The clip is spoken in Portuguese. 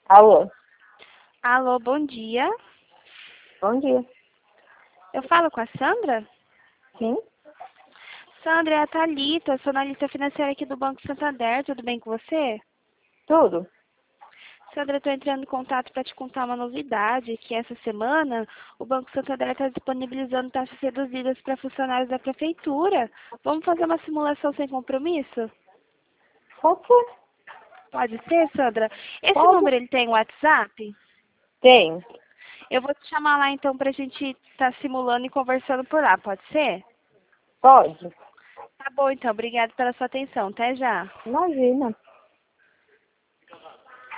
Alô, Alô, bom dia. bom dia. Eu falo com a Sandra? Sim, Sandra, é a Thalita, sou analista financeira aqui do Banco Santander. Tudo bem com você? tudo? Sandra, eu estou entrando em contato para te contar uma novidade, que essa semana o Banco Santander está disponibilizando taxas reduzidas para funcionários da prefeitura. Vamos fazer uma simulação sem compromisso? Pode ser? Pode ser, Sandra? Esse Pode? número ele tem WhatsApp? Tem. Eu vou te chamar lá então para a gente estar simulando e conversando por lá, pode ser? Pode. Tá bom então, obrigada pela sua atenção. Até já. Imagina.